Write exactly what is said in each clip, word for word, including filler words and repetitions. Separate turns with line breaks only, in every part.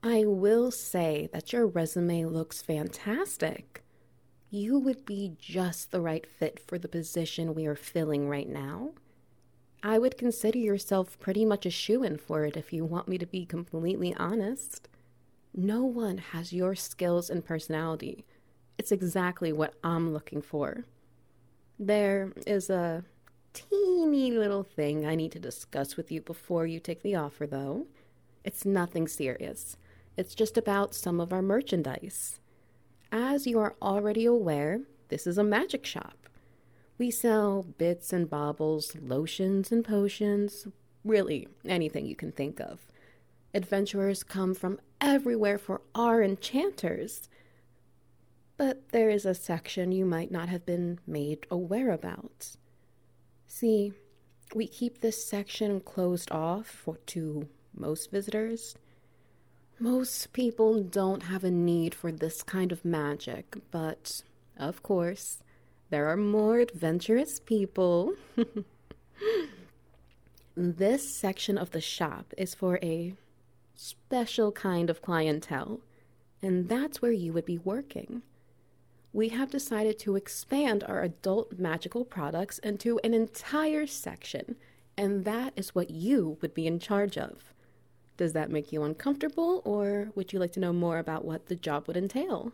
I will say that your resume looks fantastic. You would be just the right fit for the position we are filling right now. I would consider yourself pretty much a shoo-in for it if you want me to be completely honest. No one has your skills and personality. It's exactly what I'm looking for. There is a teeny little thing I need to discuss with you before you take the offer, though. It's nothing serious. It's just about some of our merchandise. As you are already aware, this is a magic shop. We sell bits and baubles, lotions and potions, really anything you can think of. Adventurers come from everywhere for our enchanters. But there is a section you might not have been made aware about. See, we keep this section closed off for, to most visitors. Most people don't have a need for this kind of magic, but, of course, there are more adventurous people. This section of the shop is for a special kind of clientele, and that's where you would be working. We have decided to expand our adult magical products into an entire section, and that is what you would be in charge of. Does that make you uncomfortable, or would you like to know more about what the job would entail?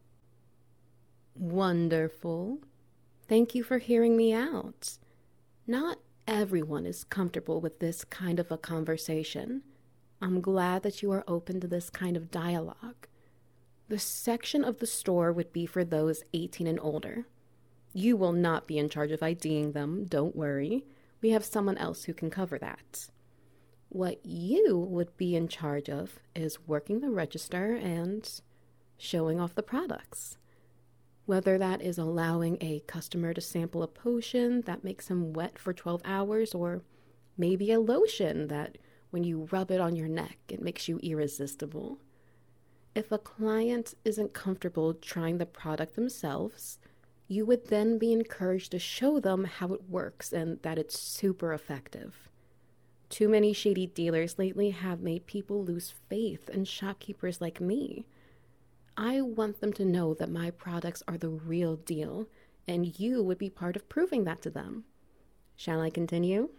Wonderful. Thank you for hearing me out. Not everyone is comfortable with this kind of a conversation. I'm glad that you are open to this kind of dialogue. The section of the store would be for those eighteen and older. You will not be in charge of IDing them, don't worry. We have someone else who can cover that. What you would be in charge of is working the register and showing off the products. Whether that is allowing a customer to sample a potion that makes him wet for twelve hours, or maybe a lotion that when you rub it on your neck, it makes you irresistible. If a client isn't comfortable trying the product themselves, you would then be encouraged to show them how it works and that it's super effective. Too many shady dealers lately have made people lose faith in shopkeepers like me. I want them to know that my products are the real deal, and you would be part of proving that to them. Shall I continue?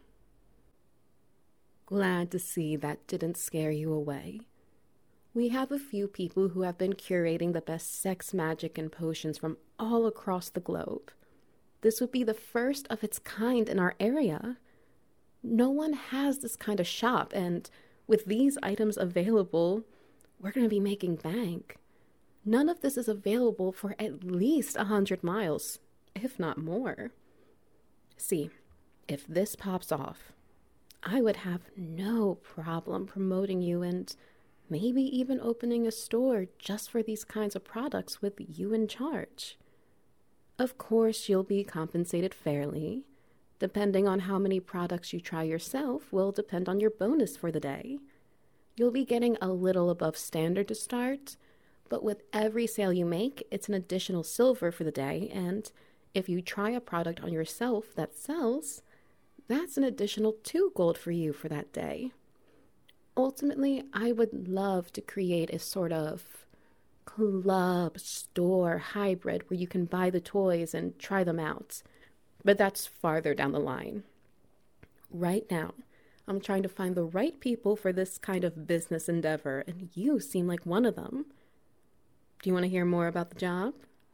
Glad to see that didn't scare you away. We have a few people who have been curating the best sex magic and potions from all across the globe. This would be the first of its kind in our area. No one has this kind of shop, and with these items available, we're going to be making bank. None of this is available for at least a hundred miles, if not more. See, if this pops off, I would have no problem promoting you and maybe even opening a store just for these kinds of products with you in charge. Of course, you'll be compensated fairly. Depending on how many products you try yourself will depend on your bonus for the day. You'll be getting a little above standard to start, but with every sale you make, it's an additional silver for the day, and if you try a product on yourself that sells, that's an additional two gold for you for that day. Ultimately, I would love to create a sort of club store hybrid where you can buy the toys and try them out. But that's farther down the line. Right now, I'm trying to find the right people for this kind of business endeavor, and you seem like one of them. Do you want to hear more about the job?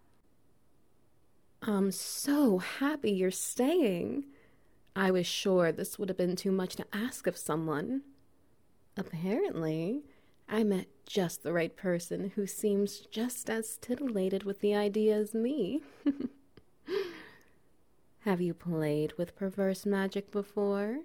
I'm so happy you're staying. I was sure this would have been too much to ask of someone. Apparently, I met just the right person who seems just as titillated with the idea as me. Have you played with perverse magic before?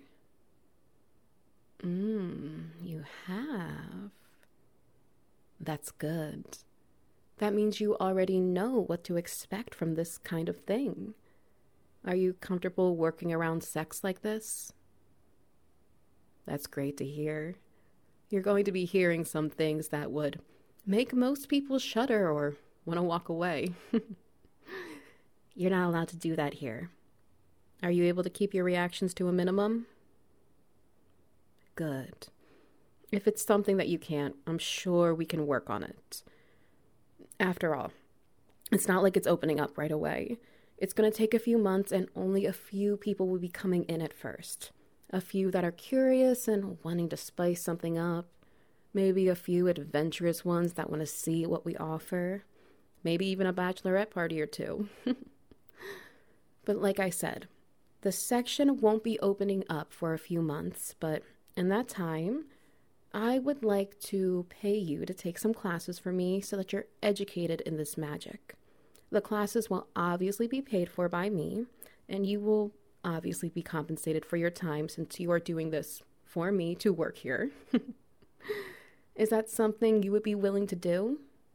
Mmm, you have. That's good. That means you already know what to expect from this kind of thing. Are you comfortable working around sex like this? That's great to hear. You're going to be hearing some things that would make most people shudder or want to walk away. You're not allowed to do that here. Are you able to keep your reactions to a minimum? Good. If it's something that you can't, I'm sure we can work on it. After all, it's not like it's opening up right away. It's going to take a few months, and only a few people will be coming in at first. A few that are curious and wanting to spice something up. Maybe a few adventurous ones that want to see what we offer. Maybe even a bachelorette party or two. But like I said, the section won't be opening up for a few months, but in that time, I would like to pay you to take some classes for me so that you're educated in this magic. The classes will obviously be paid for by me, and you will obviously be compensated for your time since you are doing this for me to work here. Is that something you would be willing to do?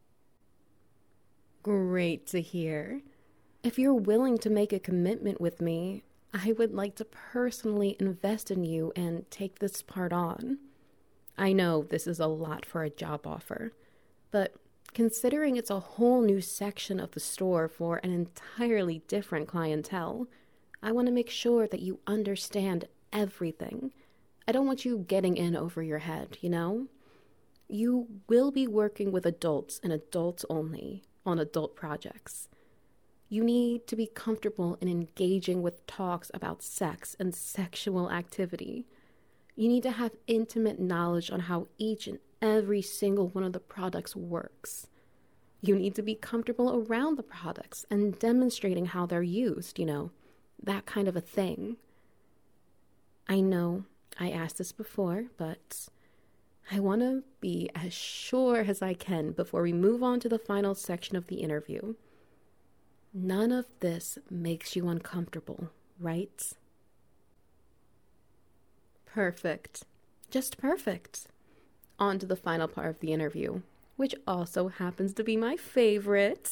Great to hear. If you're willing to make a commitment with me, I would like to personally invest in you and take this part on. I know this is a lot for a job offer, but considering it's a whole new section of the store for an entirely different clientele, I want to make sure that you understand everything. I don't want you getting in over your head, you know? You will be working with adults and adults only on adult projects. You need to be comfortable in engaging with talks about sex and sexual activity. You need to have intimate knowledge on how each and every single one of the products works. You need to be comfortable around the products and demonstrating how they're used, you know, that kind of a thing. I know I asked this before, but I want to be as sure as I can before we move on to the final section of the interview. None of this makes you uncomfortable, right? Perfect. Just perfect. On to the final part of the interview, which also happens to be my favorite.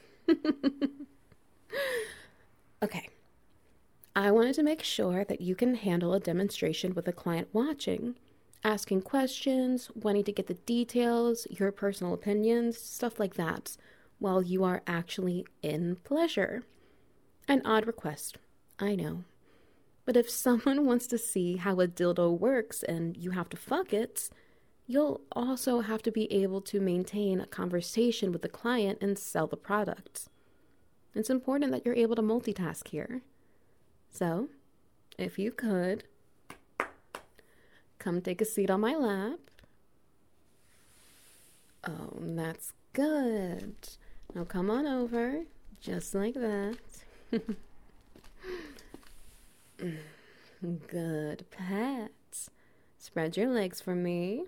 Okay. I wanted to make sure that you can handle a demonstration with a client watching, asking questions, wanting to get the details, your personal opinions, stuff like that, while you are actually in pleasure. An odd request, I know. But if someone wants to see how a dildo works and you have to fuck it, you'll also have to be able to maintain a conversation with the client and sell the product. It's important that you're able to multitask here. So, if you could, come take a seat on my lap. Oh, that's good. Now come on over, just like that. Good, Pat. Spread your legs for me.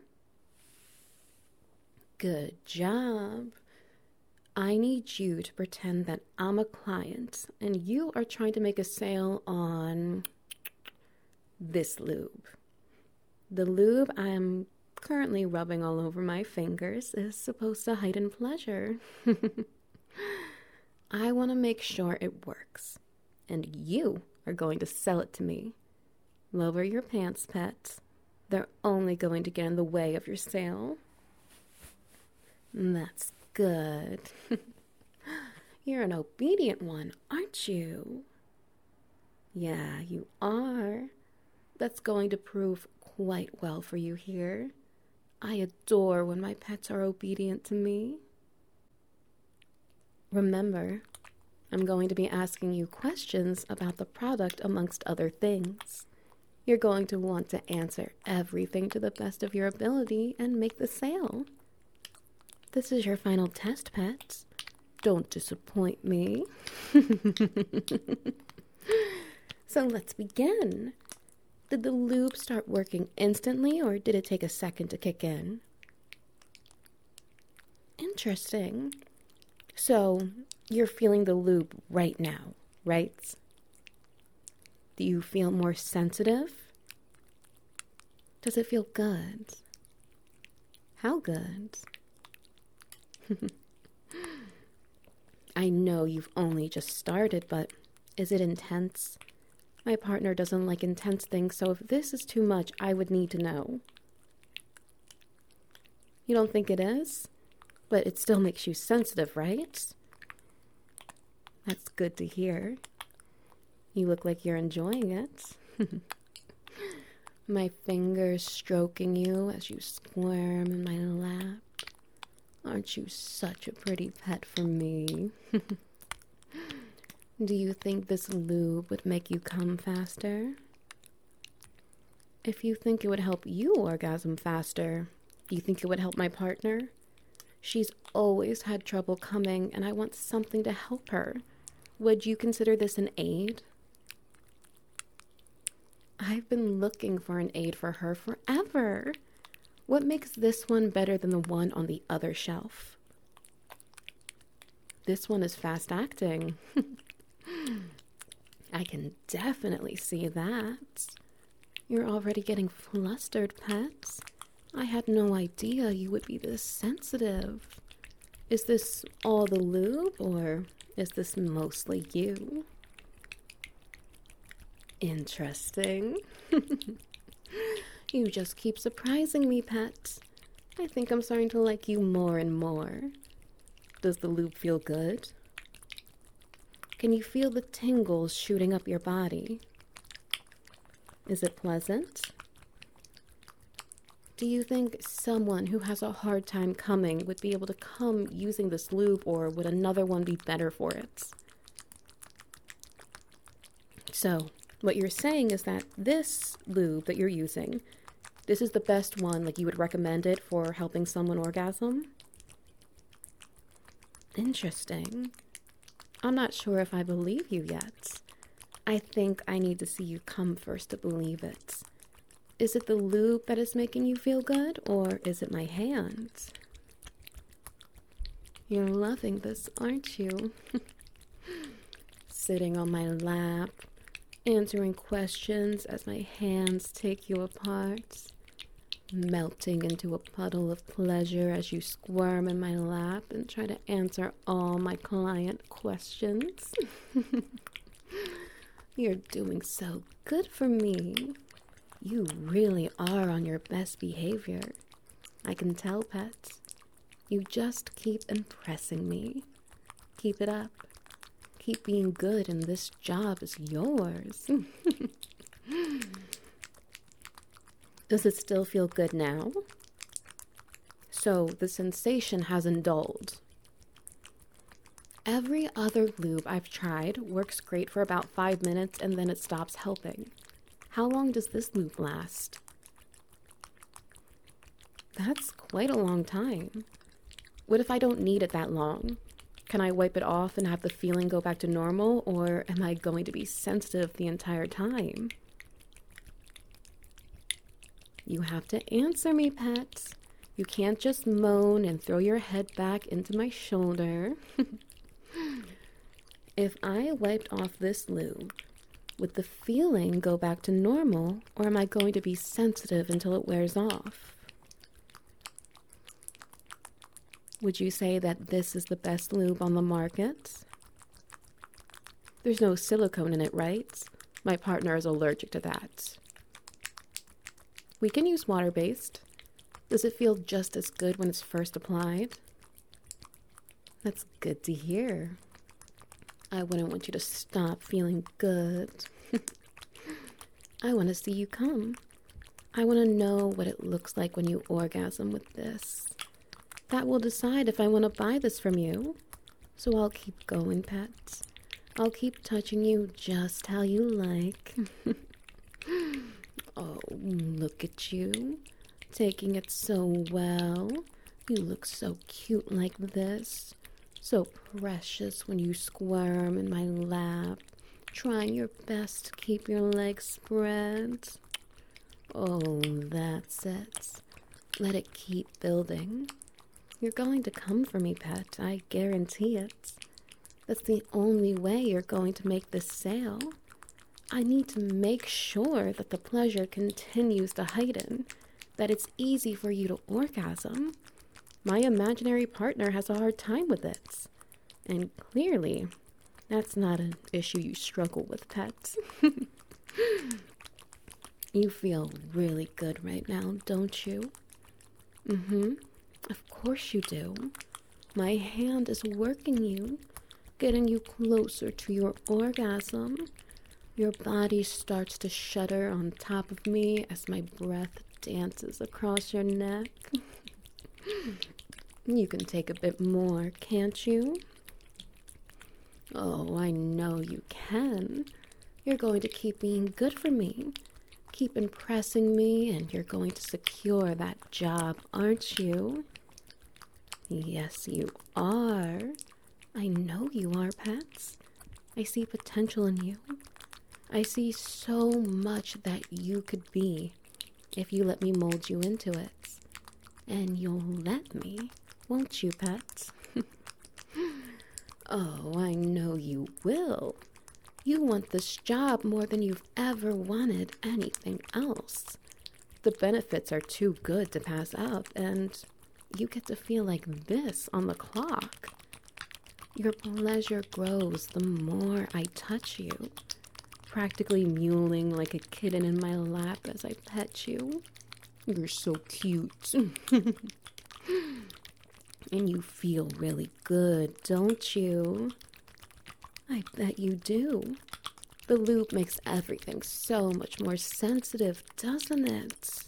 Good job. I need you to pretend that I'm a client and you are trying to make a sale on this lube. The lube I'm currently rubbing all over my fingers is supposed to heighten pleasure. I want to make sure it works, and you are going to sell it to me. Lower your pants, pet. They're only going to get in the way of your sale. That's good. You're an obedient one, aren't you? Yeah, you are. That's going to prove quite well for you here. I adore when my pets are obedient to me. Remember, I'm going to be asking you questions about the product amongst other things. You're going to want to answer everything to the best of your ability and make the sale. This is your final test, pets. Don't disappoint me. So let's begin. Did the lube start working instantly, or did it take a second to kick in? Interesting. So, you're feeling the lube right now, right? Do you feel more sensitive? Does it feel good? How good? I know you've only just started, but is it intense? My partner doesn't like intense things, so if this is too much, I would need to know. You don't think it is? But it still makes you sensitive, right? That's good to hear. You look like you're enjoying it. My fingers stroking you as you squirm in my lap. Aren't you such a pretty pet for me? Do you think this lube would make you come faster? If you think it would help you orgasm faster, do you think it would help my partner? She's always had trouble coming, and I want something to help her. Would you consider this an aid? I've been looking for an aid for her forever. What makes this one better than the one on the other shelf? This one is fast acting. I can definitely see that. You're already getting flustered, pets. I had no idea you would be this sensitive. Is this all the lube, or is this mostly you? Interesting. You just keep surprising me, pet. I think I'm starting to like you more and more. Does the lube feel good? Can you feel the tingles shooting up your body? Is it pleasant? Do you think someone who has a hard time coming would be able to come using this lube, or would another one be better for it? So, what you're saying is that this lube that you're using, this is the best one, like you would recommend it for helping someone orgasm? Interesting. I'm not sure if I believe you yet. I think I need to see you come first to believe it. Is it the lube that is making you feel good, or is it my hands? You're loving this, aren't you? Sitting on my lap, answering questions as my hands take you apart, melting into a puddle of pleasure as you squirm in my lap and try to answer all my client questions. You're doing so good for me. You really are on your best behavior. I can tell, pets. You just keep impressing me. Keep it up. Keep being good, and this job is yours. Does it still feel good now? So the sensation hasn't dulled. Every other lube I've tried works great for about five minutes and then it stops helping. How long does this lube last? That's quite a long time. What if I don't need it that long? Can I wipe it off and have the feeling go back to normal, or am I going to be sensitive the entire time? You have to answer me, pets. You can't just moan and throw your head back into my shoulder. If I wiped off this lube, would the feeling go back to normal, or am I going to be sensitive until it wears off? Would you say that this is the best lube on the market? There's no silicone in it, right? My partner is allergic to that. We can use water-based. Does it feel just as good when it's first applied? That's good to hear. I wouldn't want you to stop feeling good. I want to see you come. I want to know what it looks like when you orgasm with this. That will decide if I want to buy this from you. So I'll keep going, pets. I'll keep touching you just how you like. Oh, look at you. Taking it so well. You look so cute like this. So precious when you squirm in my lap, trying your best to keep your legs spread. Oh, that's it. Let it keep building. You're going to come for me, pet. I guarantee it. That's the only way you're going to make this sale. I need to make sure that the pleasure continues to heighten, that it's easy for you to orgasm. My imaginary partner has a hard time with it. And clearly, that's not an issue you struggle with, pets. You feel really good right now, don't you? Mm-hmm. Of course you do. My hand is working you, getting you closer to your orgasm. Your body starts to shudder on top of me as my breath dances across your neck. You can take a bit more, can't you? Oh, I know you can. You're going to keep being good for me. Keep impressing me, and you're going to secure that job, aren't you? Yes, you are. I know you are, Pets. I see potential in you. I see so much that you could be if you let me mold you into it. And you'll let me, won't you, Pets? Oh, I know you will. You want this job more than you've ever wanted anything else. The benefits are too good to pass up, and you get to feel like this on the clock. Your pleasure grows the more I touch you, practically mewling like a kitten in my lap as I pet you. You're so cute. And you feel really good, don't you? I bet you do. The lube makes everything so much more sensitive, doesn't it?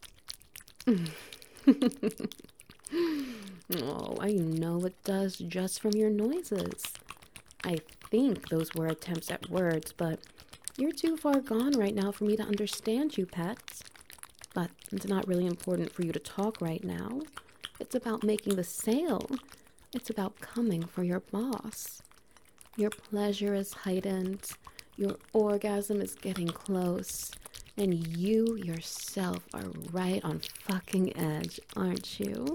Oh, I know it does just from your noises. I think those were attempts at words, but you're too far gone right now for me to understand you, Pets. But it's not really important for you to talk right now. It's about making the sale. It's about coming for your boss. Your pleasure is heightened. Your orgasm is getting close. And you yourself are right on fucking edge, aren't you?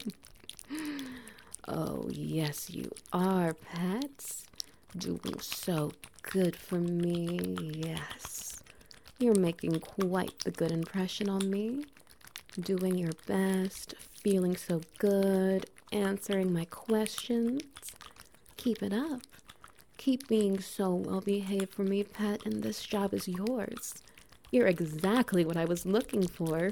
Oh, yes, you are, Pets. Doing so good for me, yes. You're making quite the good impression on me. Doing your best, feeling so good, answering my questions. Keep it up. Keep being so well-behaved for me, Pet, and this job is yours. You're exactly what I was looking for.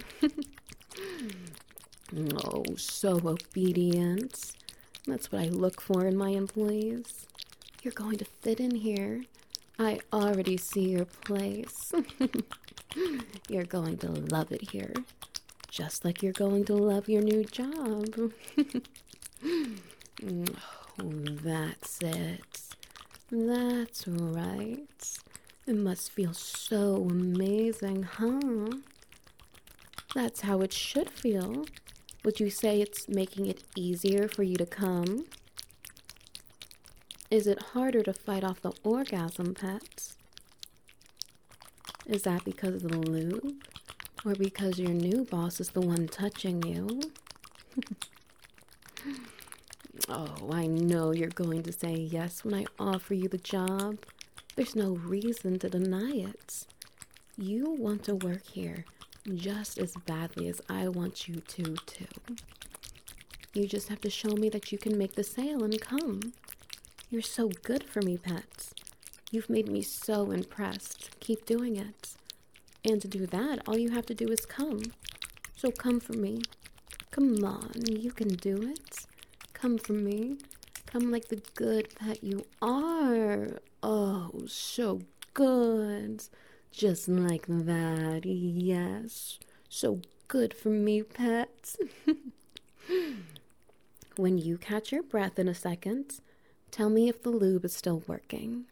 Oh, so obedient. That's what I look for in my employees. You're going to fit in here. I already see your place. You're going to love it here. Just like you're going to love your new job. Oh, that's it. That's right. It must feel so amazing, huh? That's how it should feel. Would you say it's making it easier for you to come? Is it harder to fight off the orgasm, Pets? Is that because of the lube? Or because your new boss is the one touching you? Oh, I know you're going to say yes when I offer you the job. There's no reason to deny it. You want to work here just as badly as I want you to, too. You just have to show me that you can make the sale and come. You're so good for me, Pets. You've made me so impressed. Keep doing it. And to do that, all you have to do is come. So come for me. Come on, you can do it. Come for me. Come like the good pet you are. Oh, so good. Just like that, yes. So good for me, Pets. When you catch your breath in a second, tell me if the lube is still working.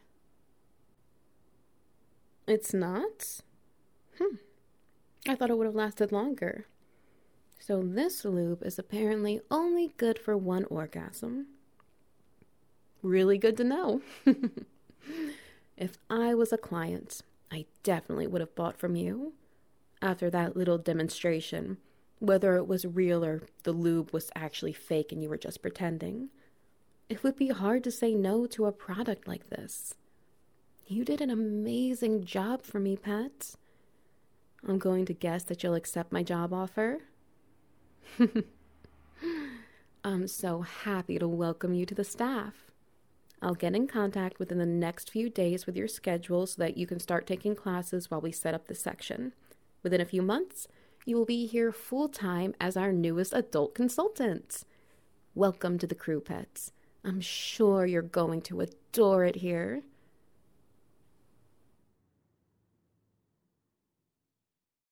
It's not? Hmm. I thought it would have lasted longer. So this lube is apparently only good for one orgasm. Really good to know. If I was a client, I definitely would have bought from you. After that little demonstration, whether it was real or the lube was actually fake and you were just pretending, it would be hard to say no to a product like this. You did an amazing job for me, Pet. I'm going to guess that you'll accept my job offer. I'm so happy to welcome you to the staff. I'll get in contact within the next few days with your schedule so that you can start taking classes while we set up the section. Within a few months, you will be here full-time as our newest adult consultant. Welcome to the crew, Pets. I'm sure you're going to adore it here.